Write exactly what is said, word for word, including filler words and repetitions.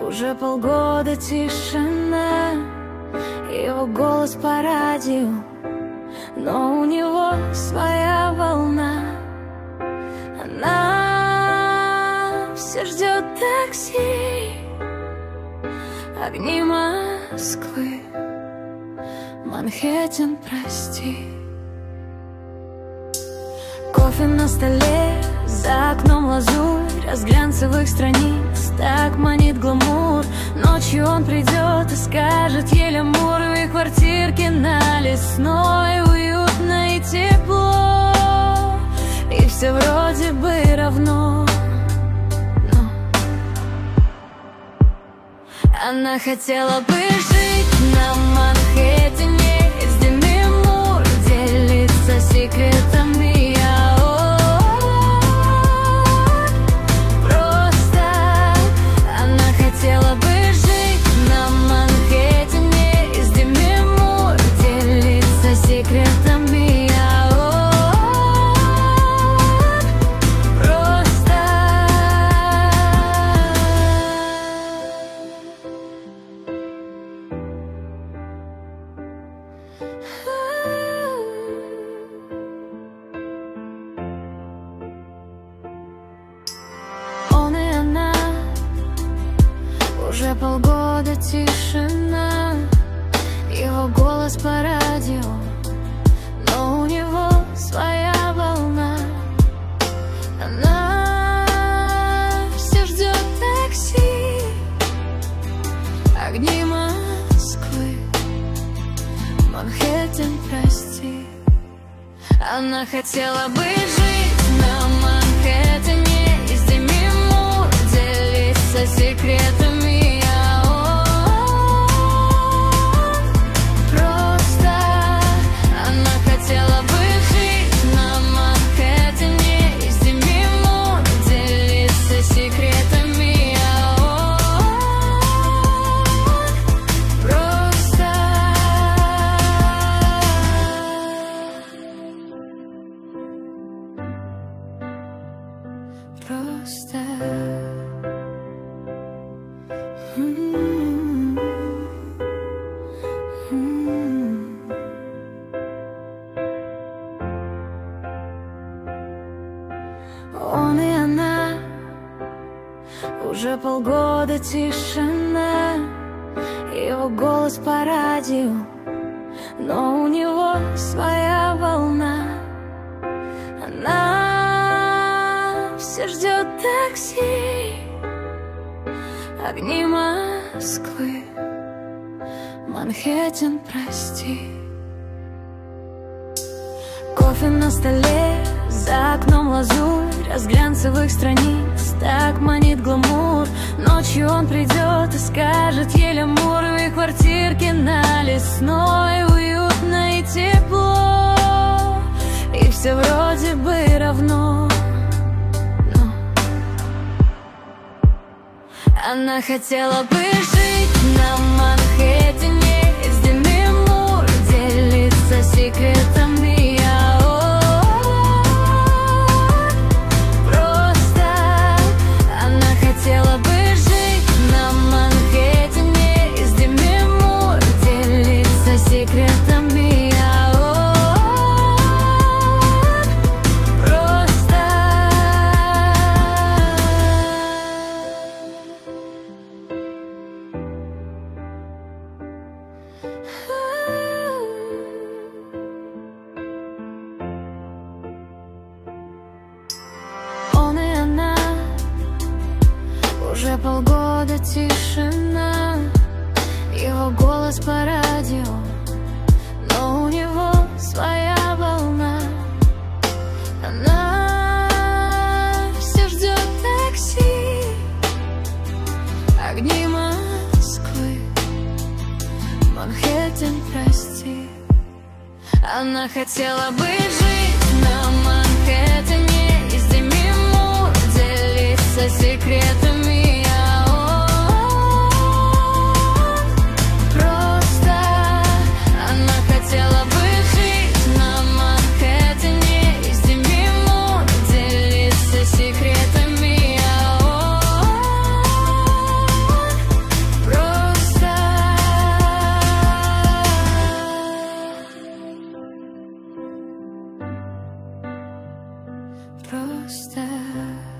Уже полгода тишина, его голос по радио, но у него своя волна. Она все ждет такси, огни Москвы, Манхэттен, прости. Кофе на столе, за окном лазурь из глянцевых страниц так манит гламур. Ночью он придет и скажет еле мур. В их квартирке на Лесной уютно и тепло, и все вроде бы равно, но она хотела бы жить на Манхэттене, с Деми Мур делиться секретами. Хотела бы жить на Манхэттене, и с Деми Мур делиться секретами. Просто он и она. Уже полгода тишина, его голос по радио, но у него своя волна. Она все ждет такси, огни Москвы, Манхэттен, прости. Она хотела бы жить на Манхэттене, и с Деми Мур делиться секретами. Просто м-м-м. М-м-м. Он и она. Уже полгода тишина, его голос по радио, но у него своя волна. Она все ждет такси, огни Москвы, Манхэттен, прости. Кофе на столе, за окном лазурь из глянцевых страниц так манит гламур. Ночью он придет и скажет еле мур. В их квартирке на Лесной уютно и тепло, и все вроде бы равно. Она хотела бы жить на Манхэттене, и с Деми Мур делиться секретами. Просто она хотела бы жить на Манхэттене, и с Деми Мур делиться секретами. Он и она. Уже полгода тишина, его голос по радио, но у него своя волна. Она все ждет такси, огни Москвы, Манхэттен, прости. Она хотела бы жить на Манхэттене, и с Деми Мур делиться секретами. Просто она хотела бы жить на Манхэттене, и с Деми Мур делиться секретами. просто